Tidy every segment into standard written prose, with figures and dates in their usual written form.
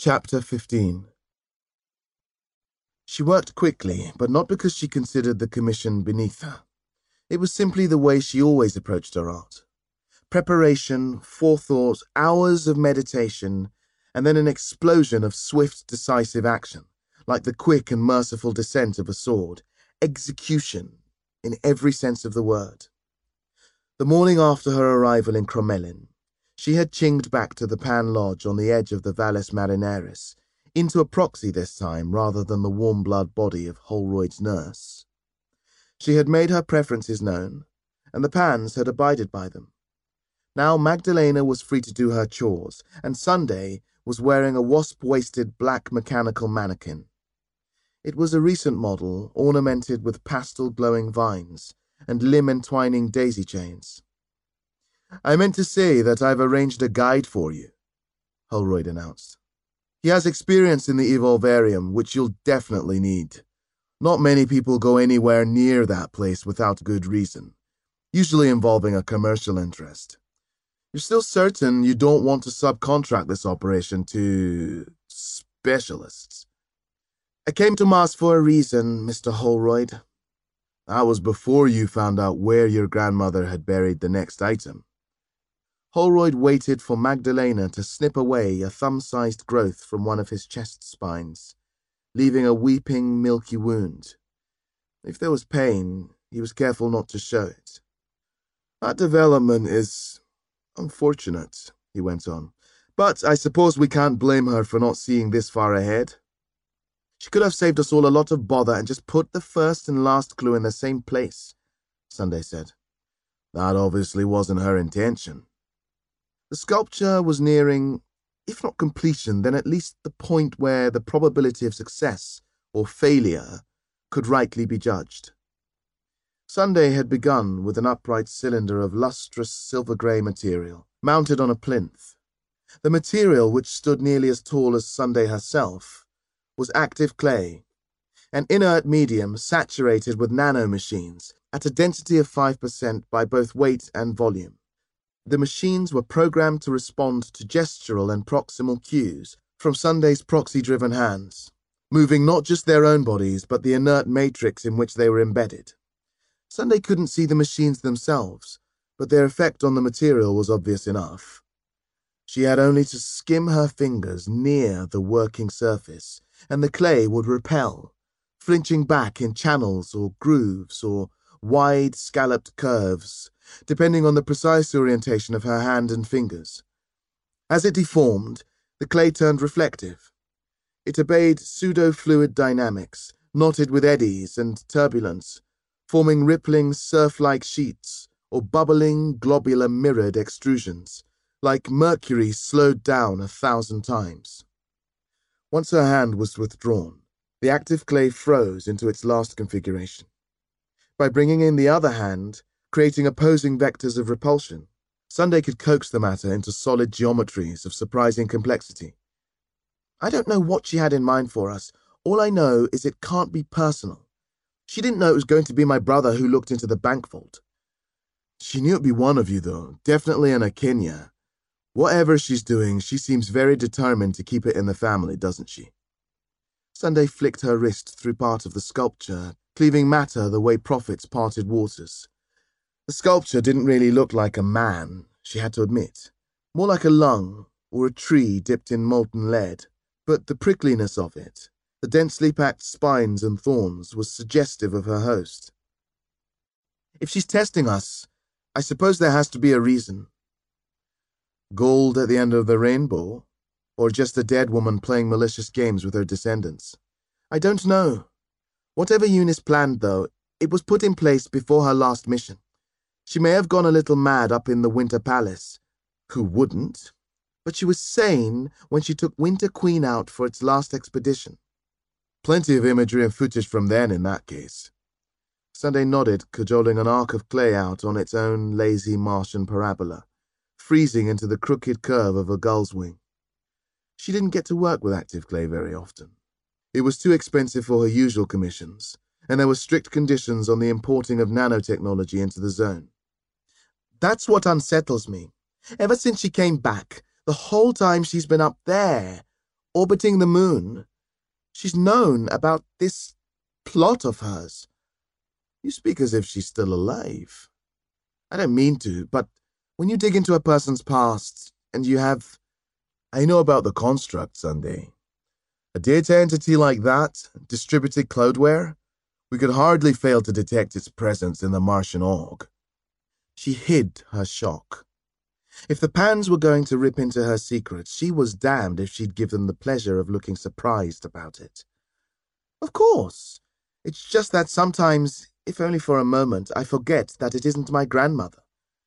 Chapter 15. She worked quickly, but not because she considered the commission beneath her. It was simply the way she always approached her art. Preparation, forethought, hours of meditation, and then an explosion of swift, decisive action, like the quick and merciful descent of a sword. Execution, in every sense of the word. The morning after her arrival in Cromelin, she had chinged back to the Pan Lodge on the edge of the Valles Marineris, into a proxy this time rather than the warm-blood body of Holroyd's nurse. She had made her preferences known, and the Pans had abided by them. Now Magdalena was free to do her chores, and Sunday was wearing a wasp-waisted black mechanical mannequin. It was a recent model, ornamented with pastel-glowing vines and limb-entwining daisy chains. "I meant to say that I've arranged a guide for you," Holroyd announced. "He has experience in the Evolvarium, which you'll definitely need. Not many people go anywhere near that place without good reason, usually involving a commercial interest. You're still certain you don't want to subcontract this operation to specialists?" "I came to Mars for a reason, Mr. Holroyd." "That was before you found out where your grandmother had buried the next item." Holroyd waited for Magdalena to snip away a thumb-sized growth from one of his chest spines, leaving a weeping, milky wound. If there was pain, he was careful not to show it. "That development is unfortunate," he went on, "but I suppose we can't blame her for not seeing this far ahead. She could have saved us all a lot of bother and just put the first and last clue in the same place," Sunday said. "That obviously wasn't her intention." The sculpture was nearing, if not completion, then at least the point where the probability of success or failure could rightly be judged. Sunday had begun with an upright cylinder of lustrous silver-grey material, mounted on a plinth. The material, which stood nearly as tall as Sunday herself, was active clay, an inert medium saturated with nanomachines at a density of 5% by both weight and volume. The machines were programmed to respond to gestural and proximal cues from Sunday's proxy-driven hands, moving not just their own bodies but the inert matrix in which they were embedded. Sunday couldn't see the machines themselves, but their effect on the material was obvious enough. She had only to skim her fingers near the working surface, and the clay would repel, flinching back in channels or grooves or wide, scalloped curves, depending on the precise orientation of her hand and fingers. As it deformed, the clay turned reflective. It obeyed pseudo-fluid dynamics, knotted with eddies and turbulence, forming rippling surf-like sheets or bubbling, globular mirrored extrusions, like mercury slowed down 1,000 times. Once her hand was withdrawn, the active clay froze into its last configuration. By bringing in the other hand, creating opposing vectors of repulsion, Sunday could coax the matter into solid geometries of surprising complexity. "I don't know what she had in mind for us. All I know is it can't be personal. She didn't know it was going to be my brother who looked into the bank vault." "She knew it'd be one of you, though. Definitely an Akinya. Whatever she's doing, she seems very determined to keep it in the family, doesn't she?" Sunday flicked her wrist through part of the sculpture, cleaving matter the way prophets parted waters. The sculpture didn't really look like a man, she had to admit. More like a lung, or a tree dipped in molten lead. But the prickliness of it, the densely packed spines and thorns, was suggestive of her host. "If she's testing us, I suppose there has to be a reason." Gold at the end of the rainbow? Or just a dead woman playing malicious games with her descendants? "I don't know. Whatever Eunice planned, though, it was put in place before her last mission. She may have gone a little mad up in the Winter Palace. Who wouldn't? But she was sane when she took Winter Queen out for its last expedition." "Plenty of imagery and footage from then, in that case." Sunday nodded, cajoling an arc of clay out on its own lazy Martian parabola, freezing into the crooked curve of a gull's wing. She didn't get to work with active clay very often. It was too expensive for her usual commissions, and there were strict conditions on the importing of nanotechnology into the zone. "That's what unsettles me. Ever since she came back, the whole time she's been up there, orbiting the moon. She's known about this plot of hers. You speak as if she's still alive. I don't mean to, but when you dig into a person's past and you have... I know about the construct, Sunday. A data entity like that, distributed cloudware, we could hardly fail to detect its presence in the Martian org. She hid her shock. If the Pans were going to rip into her secrets, she was damned if she'd give them the pleasure of looking surprised about it. Of course. It's just that sometimes, if only for a moment, I forget that it isn't my grandmother.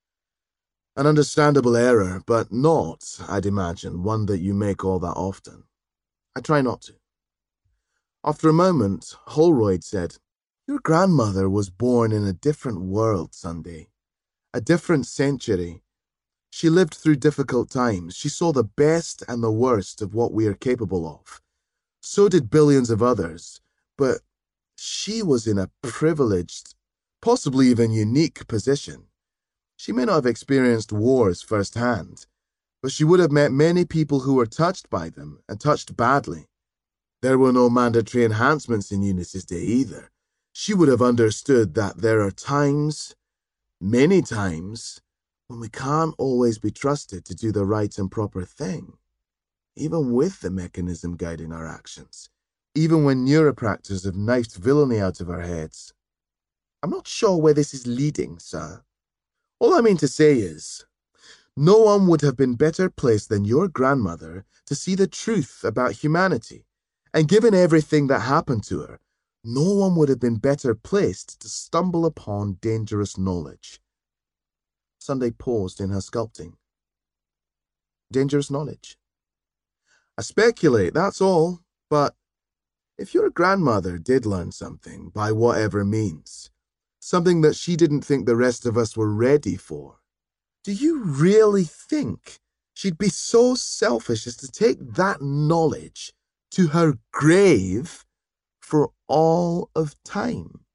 An understandable error, but not, I'd imagine, one that you make all that often. I try not to. After a moment, Holroyd said, "Your grandmother was born in a different world, Sunday. A different century. She lived through difficult times. She saw the best and the worst of what we are capable of. So did billions of others. But she was in a privileged, possibly even unique position. She may not have experienced wars firsthand, but she would have met many people who were touched by them, and touched badly. There were no mandatory enhancements in Eunice's day either. She would have understood that there are times, many times, when we can't always be trusted to do the right and proper thing, even with the mechanism guiding our actions, even when neuropractors have knifed villainy out of our heads. I'm not sure where this is leading, sir. All I mean to say is, no one would have been better placed than your grandmother to see the truth about humanity, and given everything that happened to her, no one would have been better placed to stumble upon dangerous knowledge." Sunday paused in her sculpting. Dangerous knowledge? I speculate, that's all, but if your grandmother did learn something, by whatever means, something that she didn't think the rest of us were ready for, do you really think she'd be so selfish as to take that knowledge to her grave for all of time?